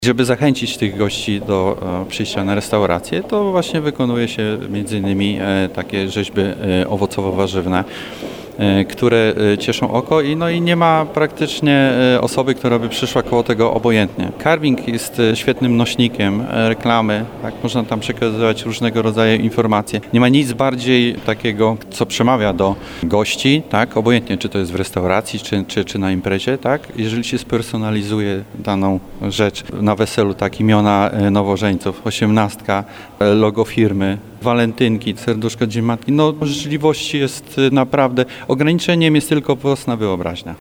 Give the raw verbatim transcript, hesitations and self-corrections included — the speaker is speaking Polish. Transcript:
Żeby zachęcić tych gości do e, przyjścia na restaurację, to właśnie wykonuje się między innymi e, takie rzeźby e, owocowo-warzywne, e, które e, cieszą oko i, no i nie ma praktycznie e, osoby, która by przyszła koło tego obojętnie. Carving jest e, świetnym nośnikiem e, reklamy, tak? Można tam przekazywać różnego rodzaju informacje. Nie ma nic bardziej takiego, co przemawia do gości, tak? Obojętnie czy to jest w restauracji, czy, czy, czy na imprezie, tak? Jeżeli się spersonalizuje daną rzecz, na weselu tak imiona nowożeńców, osiemnastka, logo firmy, walentynki, serduszko Dzień Matki. No możliwości jest naprawdę, ograniczeniem jest tylko własna wyobraźnia.